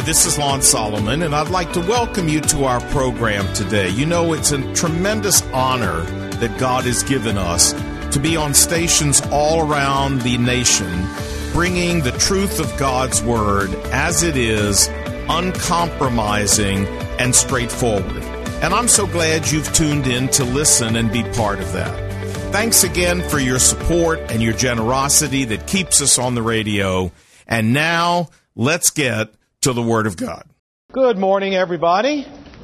this is Lon Solomon, and I'd like to welcome you to our program today. You know, it's a tremendous honor that God has given us to be on stations all around the nation, bringing the truth of God's Word as it is, uncompromising and straightforward. And I'm so glad you've tuned in to listen and be part of that. Thanks again for your support and your generosity that keeps us on the radio. And now, let's get to the Word of God. Good morning, everybody.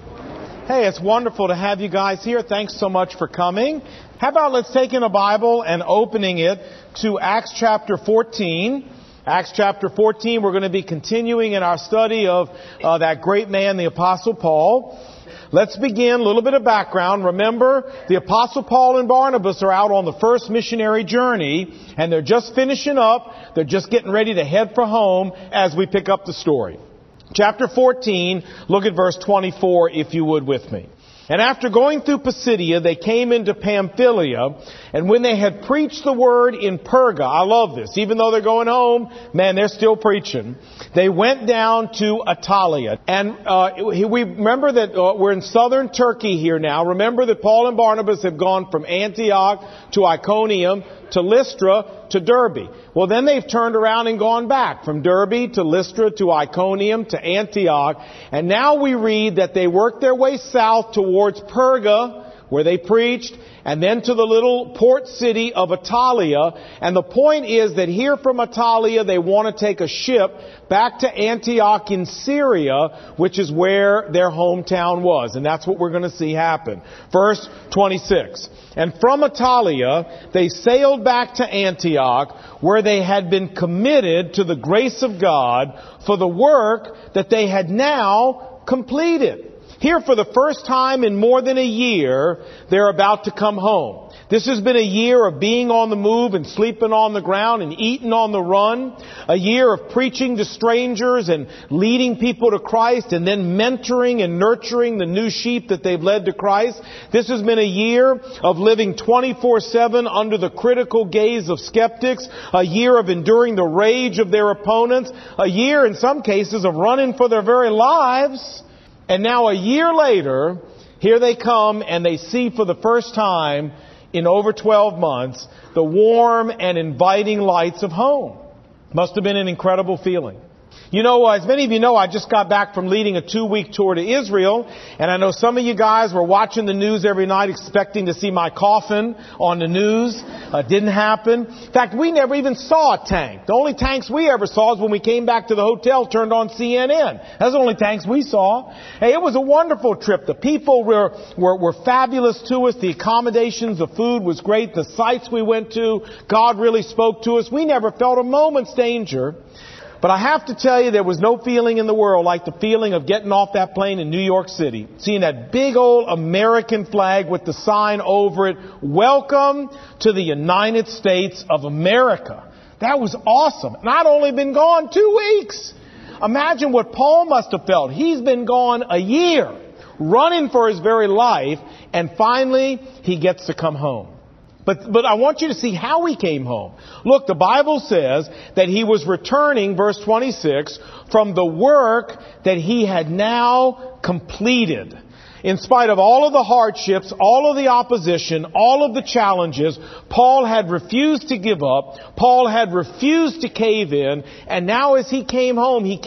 Hey, it's wonderful to have you guys here. Thanks so much for coming. How about let's take in a Bible and opening it to Acts chapter 14. Acts chapter 14, we're going to be continuing in our study of that great man, the Apostle Paul. Let's begin, a little bit of background. Remember, the Apostle Paul and Barnabas are out on the first missionary journey, and they're just finishing up. They're just getting ready to head for home as we pick up the story. Chapter 14, look at verse 24, if you would, with me. And after going through Pisidia, they came into Pamphylia, and when they had preached the word in Perga, I love this, even though they're going home, man, they're still preaching, they went down to Attalia. And we remember that we're in southern Turkey here now. Remember that Paul and Barnabas have gone from Antioch to Iconium to Lystra to Derbe. Well, then they've turned around and gone back from Derbe to Lystra to Iconium to Antioch. And now we read that they worked their way south towards Perga, where they preached, and then to the little port city of Attalia. And the point is that here from Attalia, they want to take a ship back to Antioch in Syria, which is where their hometown was. And that's what we're going to see happen. Verse 26. And from Attalia, they sailed back to Antioch, where they had been committed to the grace of God for the work that they had now completed. Here, for the first time in more than a year, they're about to come home. This has been a year of being on the move and sleeping on the ground and eating on the run. A year of preaching to strangers and leading people to Christ and then mentoring and nurturing the new sheep that they've led to Christ. This has been a year of living 24/7 under the critical gaze of skeptics. A year of enduring the rage of their opponents. A year, in some cases, of running for their very lives. And now a year later, here they come and they see for the first time in over 12 months the warm and inviting lights of home. Must have been an incredible feeling. You know, as many of you know, I just got back from leading a 2-week tour to Israel, and I know some of you guys were watching the news every night expecting to see my coffin on the news. Didn't happen. In fact, we never even saw a tank. The only tanks we ever saw is when we came back to the hotel, turned on CNN. That's the only tanks we saw. Hey, it was a wonderful trip. The people were fabulous to us. The accommodations, the food was great. The sites we went to, God really spoke to us. We never felt a moment's danger. But I have to tell you, there was no feeling in the world like the feeling of getting off that plane in New York City, seeing that big old American flag with the sign over it, "Welcome to the United States of America." That was awesome. And I'd only been gone 2 weeks. Imagine what Paul must have felt. He's been gone a year, running for his very life, and finally he gets to come home. But I want you to see how he came home. Look, the Bible says that he was returning, verse 26, from the work that he had now completed. In spite of all of the hardships, all of the opposition, all of the challenges, Paul had refused to give up. Paul had refused to cave in. And now as he came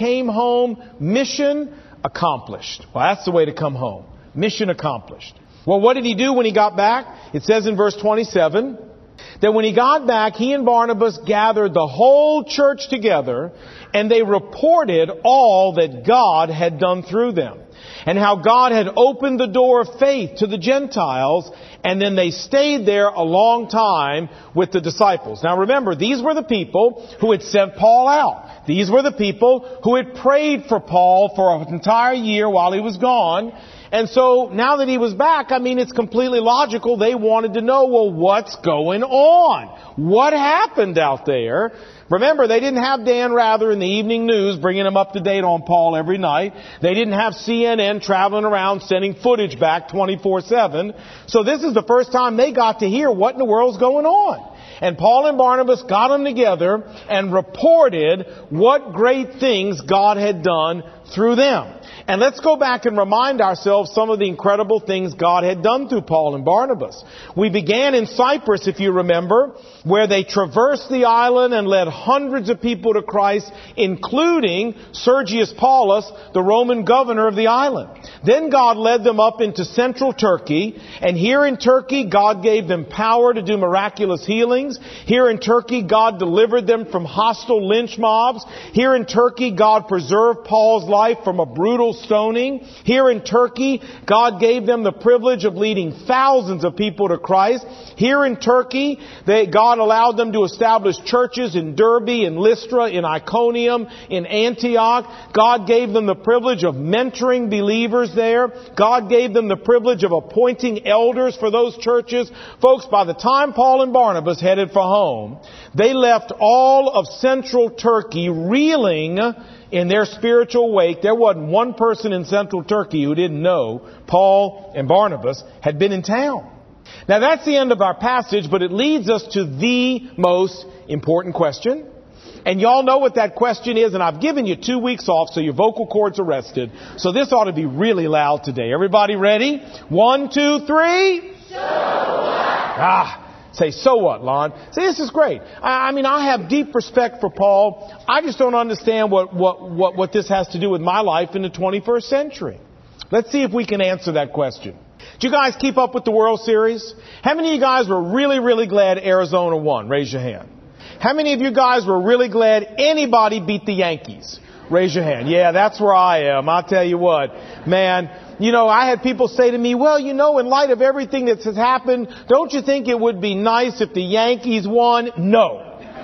home mission accomplished. Well, that's the way to come home. Mission accomplished. Well, what did he do when he got back? It says in verse 27 that when he got back, he and Barnabas gathered the whole church together, and they reported all that God had done through them, and how God had opened the door of faith to the Gentiles, and then they stayed there a long time with the disciples. Now remember, these were the people who had sent Paul out. These were the people who had prayed for Paul for an entire year while he was gone. And so now that he was back, I mean, it's completely logical. They wanted to know, well, what's going on? What happened out there? Remember, they didn't have Dan Rather in the evening news bringing them up to date on Paul every night. They didn't have CNN traveling around sending footage back 24/7. So this is the first time they got to hear what in the world's going on. And Paul and Barnabas got them together and reported what great things God had done through them. And let's go back and remind ourselves some of the incredible things God had done through Paul and Barnabas. We began in Cyprus, if you remember, where they traversed the island and led hundreds of people to Christ, including Sergius Paulus, the Roman governor of the island. Then God led them up into central Turkey, and here in Turkey, God gave them power to do miraculous healings. Here in Turkey, God delivered them from hostile lynch mobs. Here in Turkey, God preserved Paul's life from a brutal stoning. Here in Turkey, God gave them the privilege of leading thousands of people to Christ. Here in Turkey, God allowed them to establish churches in Derbe, in Lystra, in Iconium, in Antioch. God gave them the privilege of mentoring believers there. God gave them the privilege of appointing elders for those churches. Folks, by the time Paul and Barnabas headed for home, they left all of central Turkey reeling in their spiritual wake. There wasn't one person in central Turkey who didn't know Paul and Barnabas had been in town. Now that's the end of our passage, but it leads us to the most important question. And y'all know what that question is, and I've given you 2 weeks off, so your vocal cords are rested. So this ought to be really loud today. Everybody ready? 1, 2, 3. So what? Say, so what, Lon? See, this is great. I mean, I have deep respect for Paul. I just don't understand what this has to do with my life in the 21st century. Let's see if we can answer that question. Did you guys keep up with the World Series? How many of you guys were really, really glad Arizona won? Raise your hand. How many of you guys were really glad anybody beat the Yankees? Raise your hand. Yeah, that's where I am. I'll tell you what, man. You know, I had people say to me, well, you know, in light of everything that has happened, don't you think it would be nice if the Yankees won? No.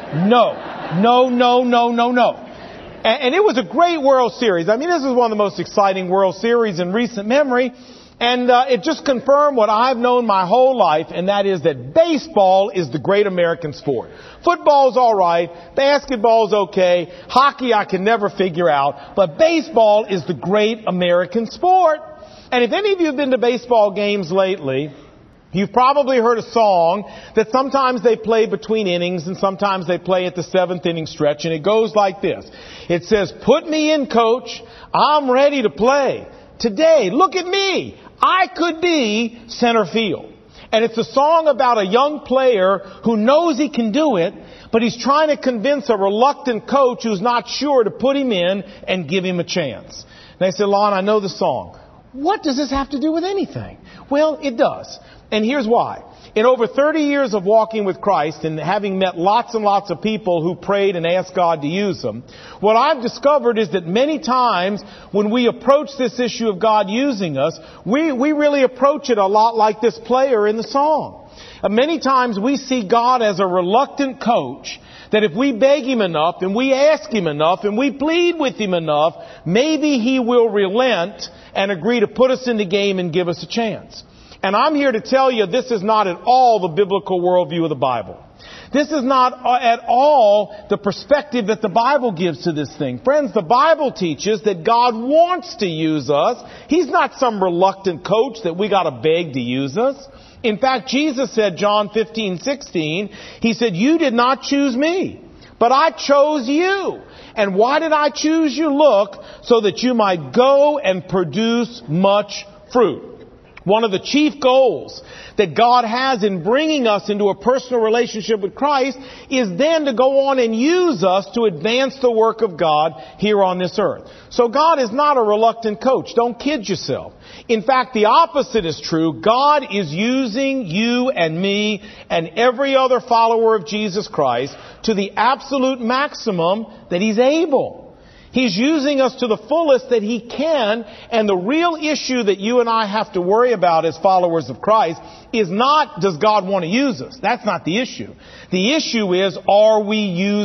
And it was a great World Series. I mean, this is one of the most exciting World Series in recent memory. And it just confirmed what I've known my whole life, and that is that baseball is the great American sport. Football's all right. Basketball's okay. Hockey I can never figure out. But baseball is the great American sport. And if any of you have been to baseball games lately, you've probably heard a song that sometimes they play between innings and sometimes they play at the 7th inning stretch. And it goes like this. It says, "Put me in, coach. I'm ready to play. Today, look at me. I could be center field." And it's a song about a young player who knows he can do it, but he's trying to convince a reluctant coach who's not sure to put him in and give him a chance. And they said, "Lon, I know the song. What does this have to do with anything?" Well, it does. And here's why. In over 30 years of walking with Christ and having met lots and lots of people who prayed and asked God to use them, what I've discovered is that many times when we approach this issue of God using us, we really approach it a lot like this player in the song. Many times we see God as a reluctant coach that if we beg Him enough and we ask Him enough and we plead with Him enough, maybe He will relent and agree to put us in the game and give us a chance. And I'm here to tell you this is not at all the biblical worldview of the Bible. This is not at all the perspective that the Bible gives to this thing. Friends, the Bible teaches that God wants to use us. He's not some reluctant coach that we got to beg to use us. In fact, Jesus said, John 15:16, He said, "You did not choose me, but I chose you. And why did I choose you? Look, so that you might go and produce much fruit." One of the chief goals that God has in bringing us into a personal relationship with Christ is then to go on and use us to advance the work of God here on this earth. So God is not a reluctant coach. Don't kid yourself. In fact, the opposite is true. God is using you and me and every other follower of Jesus Christ to the absolute maximum that He's able. He's using us to the fullest that He can, and the real issue that you and I have to worry about as followers of Christ is not, does God want to use us? That's not the issue. The issue is, are we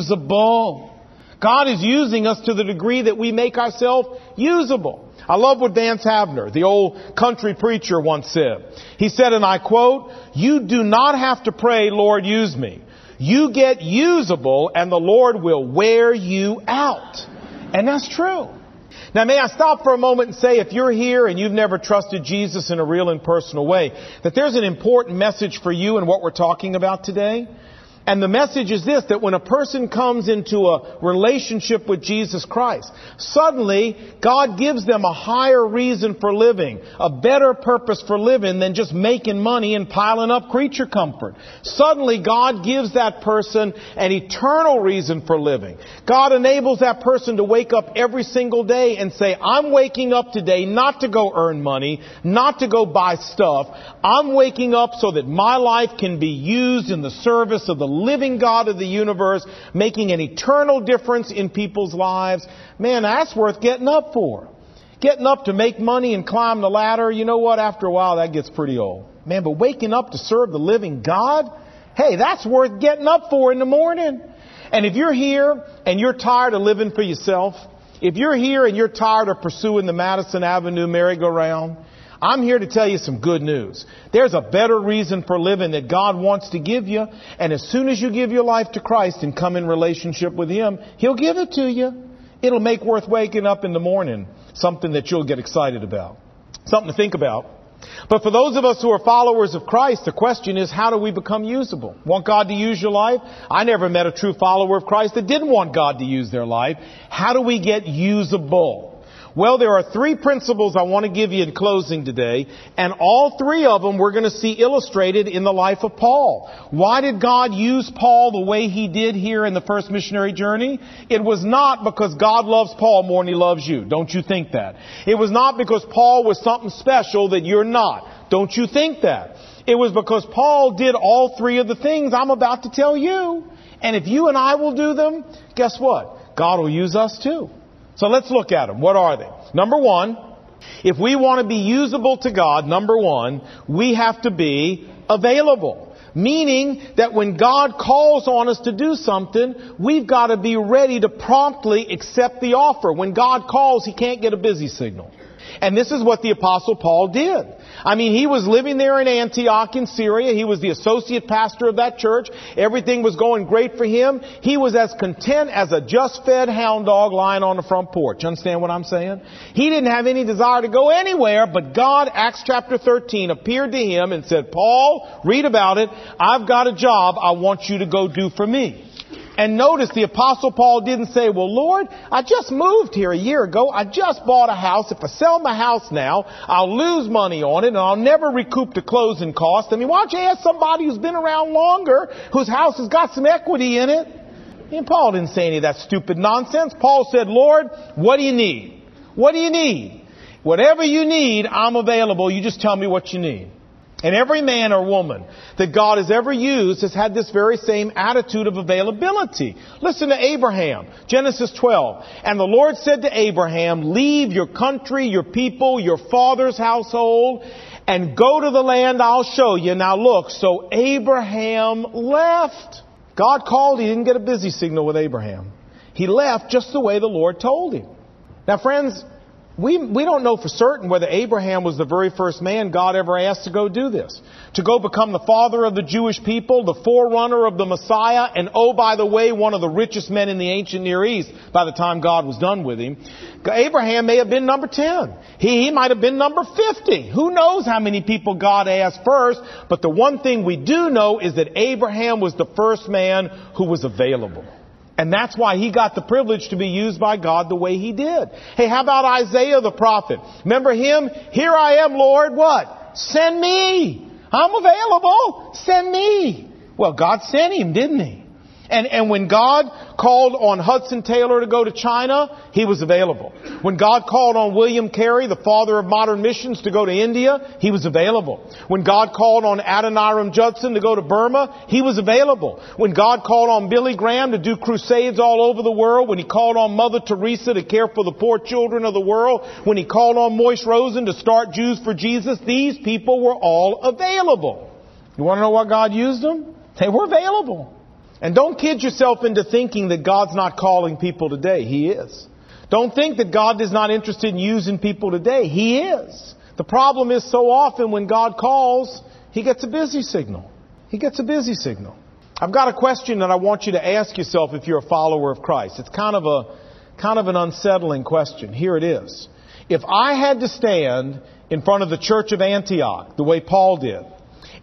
usable? God is using us to the degree that we make ourselves usable. I love what Vance Havner, the old country preacher, once said. He said, and I quote, "You do not have to pray, 'Lord, use me.' You get usable and the Lord will wear you out." And that's true. Now, may I stop for a moment and say, if you're here and you've never trusted Jesus in a real and personal way, that there's an important message for you in what we're talking about today. And the message is this, that when a person comes into a relationship with Jesus Christ, suddenly God gives them a higher reason for living, a better purpose for living than just making money and piling up creature comfort. Suddenly God gives that person an eternal reason for living. God enables that person to wake up every single day and say, I'm waking up today not to go earn money, not to go buy stuff. I'm waking up so that my life can be used in the service of the living God of the universe, making an eternal difference in people's lives. Man, that's worth getting up for. Getting up to make money and climb the ladder, you know what? After a while, that gets pretty old. Man, but waking up to serve the living God, hey, that's worth getting up for in the morning. And if you're here and you're tired of living for yourself, if you're here and you're tired of pursuing the Madison Avenue merry-go-round, I'm here to tell you some good news. There's a better reason for living that God wants to give you. And as soon as you give your life to Christ and come in relationship with Him, He'll give it to you. It'll make worth waking up in the morning something that you'll get excited about. Something to think about. But for those of us who are followers of Christ, the question is, how do we become usable? Want God to use your life? I never met a true follower of Christ that didn't want God to use their life. How do we get usable? Well, there are three principles I want to give you in closing today, and all three of them we're going to see illustrated in the life of Paul. Why did God use Paul the way He did here in the first missionary journey? It was not because God loves Paul more than He loves you. Don't you think that? It was not because Paul was something special that you're not. Don't you think that? It was because Paul did all three of the things I'm about to tell you. And if you and I will do them, guess what? God will use us too. So let's look at them. What are they? Number one, if we want to be usable to God, number one, we have to be available. Meaning that when God calls on us to do something, we've got to be ready to promptly accept the offer. When God calls, He can't get a busy signal. And this is what the Apostle Paul did. I mean, he was living there in Antioch in Syria. He was the associate pastor of that church. Everything was going great for him. He was as content as a just-fed hound dog lying on the front porch. Understand what I'm saying? He didn't have any desire to go anywhere, but God, Acts chapter 13, appeared to him and said, Paul, read about it. I've got a job I want you to go do for me. And notice the Apostle Paul didn't say, well, Lord, I just moved here a year ago. I just bought a house. If I sell my house now, I'll lose money on it and I'll never recoup the closing cost. I mean, why don't you ask somebody who's been around longer, whose house has got some equity in it? And Paul didn't say any of that stupid nonsense. Paul said, Lord, what do you need? What do you need? Whatever you need, I'm available. You just tell me what you need. And every man or woman that God has ever used has had this very same attitude of availability. Listen to Abraham, Genesis 12. And the Lord said to Abraham, leave your country, your people, your father's household, and go to the land I'll show you. Now look, so Abraham left. God called, He didn't get a busy signal with Abraham. He left just the way the Lord told him. Now friends, we don't know for certain whether Abraham was the very first man God ever asked to go do this. To go become the father of the Jewish people, the forerunner of the Messiah, and oh, by the way, one of the richest men in the ancient Near East by the time God was done with him. Abraham may have been number 10. He might have been number 50. Who knows how many people God asked first? But the one thing we do know is that Abraham was the first man who was available. And that's why he got the privilege to be used by God the way he did. Hey, how about Isaiah the prophet? Remember him? Here I am, Lord. What? Send me. I'm available. Send me. Well, God sent him, didn't He? And when God called on Hudson Taylor to go to China, he was available. When God called on William Carey, the father of modern missions, to go to India, he was available. When God called on Adoniram Judson to go to Burma, he was available. When God called on Billy Graham to do crusades all over the world, when He called on Mother Teresa to care for the poor children of the world, when He called on Moise Rosen to start Jews for Jesus, these people were all available. You want to know why God used them? They were available. And don't kid yourself into thinking that God's not calling people today. He is. Don't think that God is not interested in using people today. He is. The problem is so often when God calls, He gets a busy signal. He gets a busy signal. I've got a question that I want you to ask yourself if you're a follower of Christ. It's kind of an unsettling question. Here it is. If I had to stand in front of the church of Antioch the way Paul did,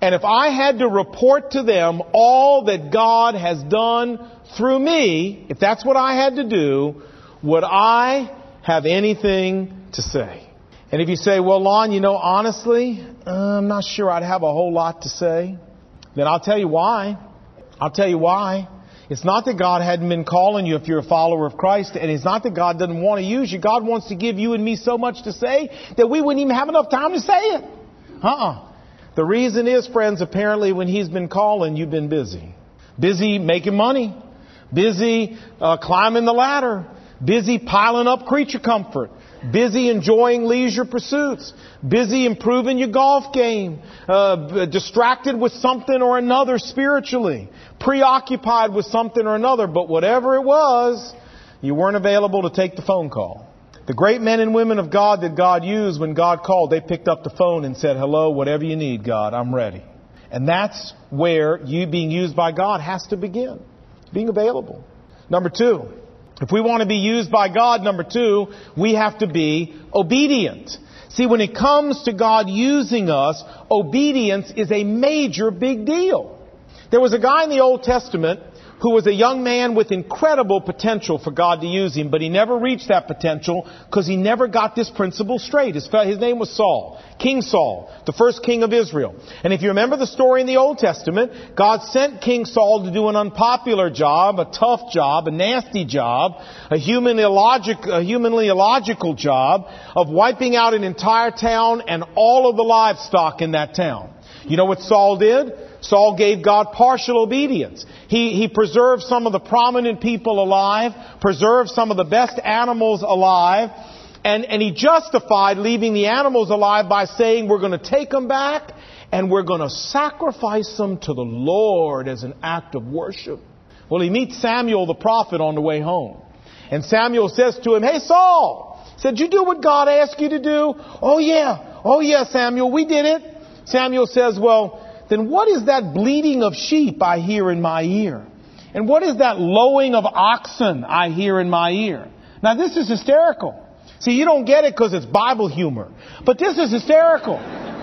And if I had to report to them all that God has done through me, if that's what I had to do, would I have anything to say? And if you say, well, Lon, honestly, I'm not sure I'd have a whole lot to say, then I'll tell you why. I'll tell you why. It's not that God hadn't been calling you if you're a follower of Christ, and it's not that God doesn't want to use you. God wants to give you and me so much to say that we wouldn't even have enough time to say it. The reason is, friends, apparently when He's been calling, you've been busy. Busy making money. Busy climbing the ladder. Busy piling up creature comfort. Busy enjoying leisure pursuits. Busy improving your golf game. Distracted with something or another spiritually. Preoccupied with something or another. But whatever it was, you weren't available to take the phone call. The great men and women of God that God used when God called, they picked up the phone and said, hello, whatever you need, God, I'm ready. And that's where you being used by God has to begin. Being available. Number two, if we want to be used by God, we have to be obedient. See, when it comes to God using us, obedience is a major big deal. There was a guy in the Old Testament who was a young man with incredible potential for God to use him, but he never reached that potential because he never got this principle straight. His name was Saul, King Saul, the first king of Israel. And if you remember the story in the Old Testament, God sent King Saul to do an unpopular job, a tough job, a nasty job, a humanly illogical job of wiping out an entire town and all of the livestock in that town. You know what Saul did? Saul gave God partial obedience. He preserved some of the prominent people alive, preserved some of the best animals alive, and he justified leaving the animals alive by saying, we're going to take them back and we're going to sacrifice them to the Lord as an act of worship. Well, he meets Samuel the prophet on the way home. And Samuel says to him, hey, Saul, did you do what God asked you to do? Oh, yeah, Samuel, we did it. Samuel says, well, then what is that bleating of sheep I hear in my ear? And what is that lowing of oxen I hear in my ear? Now, this is hysterical. See, you don't get it because it's Bible humor. But this is hysterical.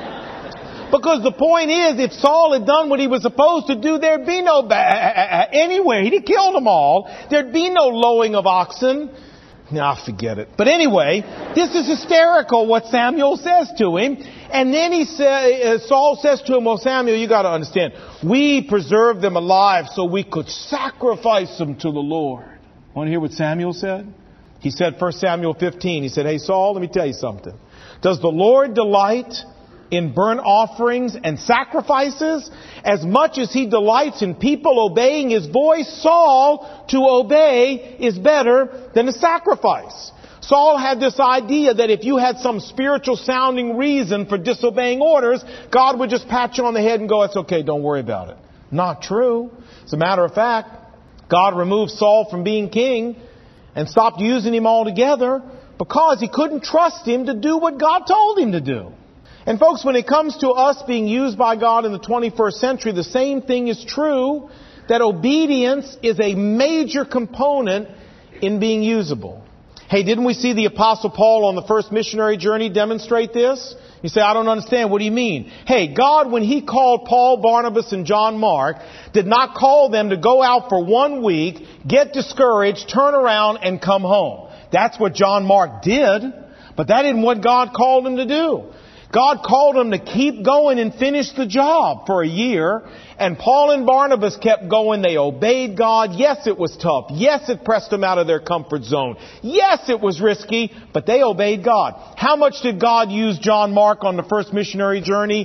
Because the point is, if Saul had done what he was supposed to do, there'd be no anywhere. He'd have killed them all. There'd be no lowing of oxen. Nah, forget it. But anyway, this is hysterical what Samuel says to him. And then Saul says to him, well, Samuel, you got to understand, we preserved them alive so we could sacrifice them to the Lord. Want to hear what Samuel said? He said, 1 Samuel 15, he said, hey, Saul, let me tell you something. Does the Lord delight in burnt offerings and sacrifices as much as He delights in people obeying His voice? Saul, to obey is better than a sacrifice. Saul had this idea that if you had some spiritual sounding reason for disobeying orders, God would just pat you on the head and go, it's okay, don't worry about it. Not true. As a matter of fact, God removed Saul from being king and stopped using him altogether because He couldn't trust him to do what God told him to do. And folks, when it comes to us being used by God in the 21st century, the same thing is true, that obedience is a major component in being usable. Hey, didn't we see the Apostle Paul on the first missionary journey demonstrate this? You say, I don't understand. What do you mean? Hey, God, when He called Paul, Barnabas, and John Mark, did not call them to go out for 1 week, get discouraged, turn around, and come home. That's what John Mark did, but that isn't what God called him to do. God called them to keep going and finish the job for a year. And Paul and Barnabas kept going. They obeyed God. Yes, it was tough. Yes, it pressed them out of their comfort zone. Yes, it was risky, but they obeyed God. How much did God use John Mark on the first missionary journey?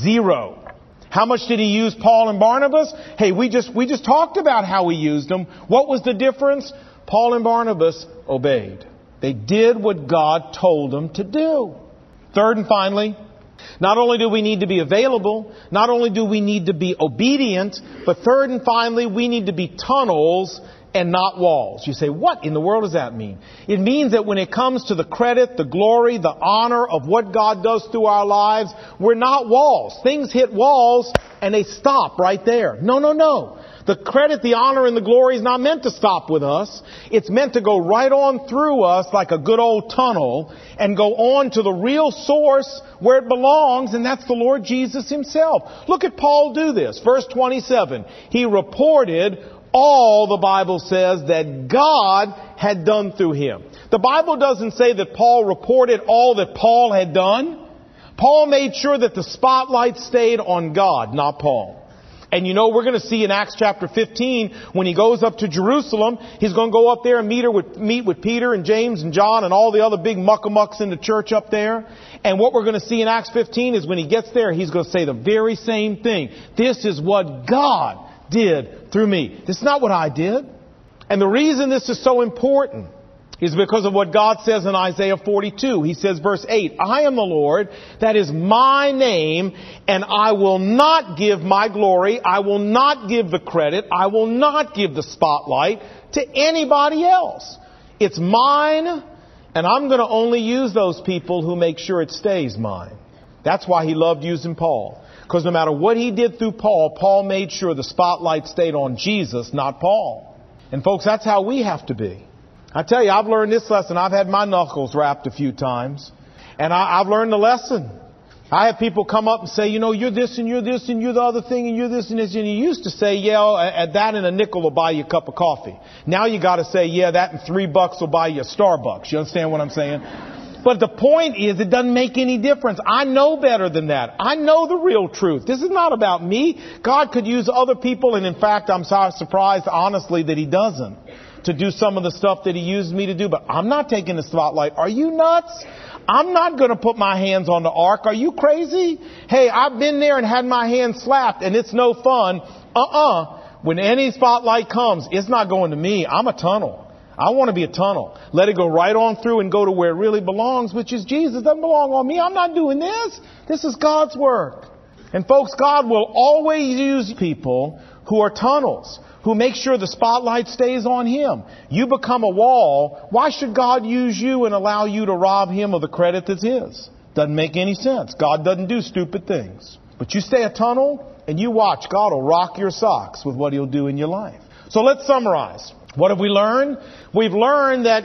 0. How much did He use Paul and Barnabas? Hey, we just talked about how He used them. What was the difference? Paul and Barnabas obeyed. They did what God told them to do. Third and finally, not only do we need to be available, not only do we need to be obedient, but third and finally, we need to be tunnels and not walls. You say, what in the world does that mean? It means that when it comes to the credit, the glory, the honor of what God does through our lives, we're not walls. Things hit walls and they stop right there. No. The credit, the honor, and the glory is not meant to stop with us. It's meant to go right on through us like a good old tunnel and go on to the real source where it belongs, and that's the Lord Jesus himself. Look at Paul do this. Verse 27. He reported all, the Bible says, that God had done through him. The Bible doesn't say that Paul reported all that Paul had done. Paul made sure that the spotlight stayed on God, not Paul. And you know, we're going to see in Acts chapter 15, when he goes up to Jerusalem, he's going to go up there and meet with Peter and James and John and all the other big muckamucks in the church up there. And what we're going to see in Acts 15 is when he gets there, he's going to say the very same thing. This is what God did through me. This is not what I did. And the reason this is so important is because of what God says in Isaiah 42. He says, verse 8, I am the Lord, that is my name, and I will not give my glory, I will not give the credit, I will not give the spotlight to anybody else. It's mine, and I'm going to only use those people who make sure it stays mine. That's why he loved using Paul. Because no matter what he did through Paul, Paul made sure the spotlight stayed on Jesus, not Paul. And folks, that's how we have to be. I tell you, I've learned this lesson. I've had my knuckles rapped a few times. And I've learned the lesson. I have people come up and say, you know, you're this and you're this and you're the other thing and you're this and this. And you used to say, yeah, at that and a nickel will buy you a cup of coffee. Now you got to say, yeah, that and $3 will buy you a Starbucks. You understand what I'm saying? But the point is, it doesn't make any difference. I know better than that. I know the real truth. This is not about me. God could use other people. And in fact, I'm surprised, honestly, that he doesn't, to do some of the stuff that he used me to do. But I'm not taking the spotlight. Are you nuts? I'm not going to put my hands on the ark. Are you crazy? Hey, I've been there and had my hands slapped, and it's no fun. When any spotlight comes, it's not going to me. I'm a tunnel. I want to be a tunnel. Let it go right on through and go to where it really belongs, which is Jesus. It doesn't belong on me. I'm not doing this. This is God's work. And folks, God will always use people who are tunnels, who make sure the spotlight stays on him. You become a wall. Why should God use you and allow you to rob him of the credit that's his? Doesn't make any sense. God doesn't do stupid things. But you stay a tunnel and you watch. God will rock your socks with what he'll do in your life. So let's summarize. What have we learned? We've learned that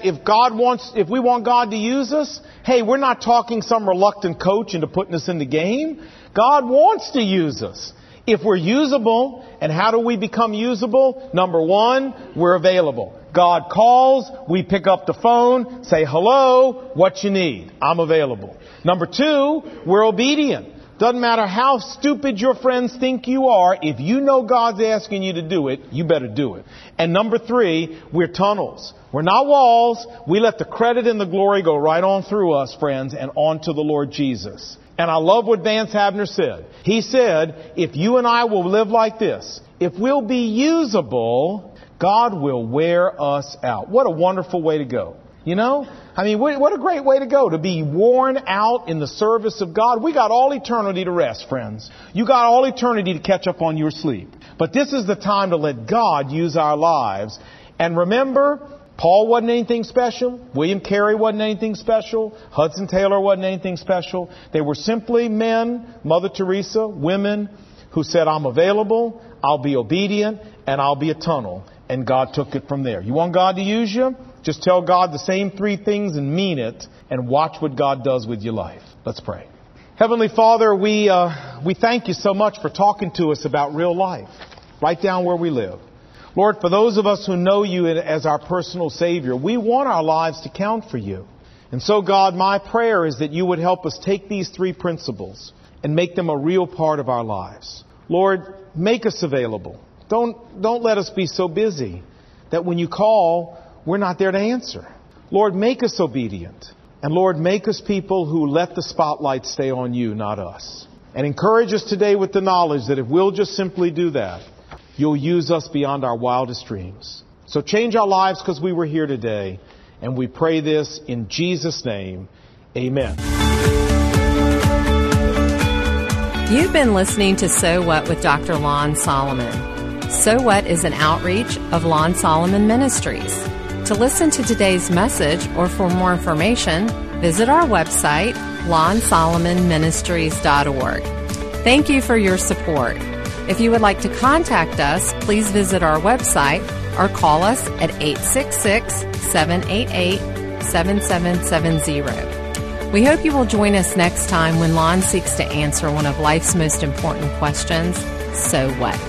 if we want God to use us, hey, we're not talking some reluctant coach into putting us in the game. God wants to use us. If we're usable, and how do we become usable? Number one, we're available. God calls, we pick up the phone, say, hello, what you need? I'm available. Number two, we're obedient. Doesn't matter how stupid your friends think you are, if you know God's asking you to do it, you better do it. And number three, we're tunnels. We're not walls. We let the credit and the glory go right on through us, friends, and on to the Lord Jesus. And I love what Vance Havner said. He said, if you and I will live like this, if we'll be usable, God will wear us out. What a wonderful way to go. You know? I mean, what a great way to go, to be worn out in the service of God. We got all eternity to rest, friends. You got all eternity to catch up on your sleep. But this is the time to let God use our lives. And remember, Paul wasn't anything special. William Carey wasn't anything special. Hudson Taylor wasn't anything special. They were simply men, Mother Teresa, women who said, I'm available, I'll be obedient, and I'll be a tunnel. And God took it from there. You want God to use you? Just tell God the same three things and mean it, and watch what God does with your life. Let's pray. Heavenly Father, we thank you so much for talking to us about real life, right down where we live. Lord, for those of us who know you as our personal Savior, we want our lives to count for you. And so, God, my prayer is that you would help us take these three principles and make them a real part of our lives. Lord, make us available. Don't let us be so busy that when you call, we're not there to answer. Lord, make us obedient. And Lord, make us people who let the spotlight stay on you, not us. And encourage us today with the knowledge that if we'll just simply do that, you'll use us beyond our wildest dreams. So change our lives because we were here today. And we pray this in Jesus' name. Amen. You've been listening to So What with Dr. Lon Solomon. So What is an outreach of Lon Solomon Ministries. To listen to today's message or for more information, visit our website, lonsolomonministries.org. Thank you for your support. If you would like to contact us, please visit our website or call us at 866-788-7770. We hope you will join us next time when Lon seeks to answer one of life's most important questions, so what?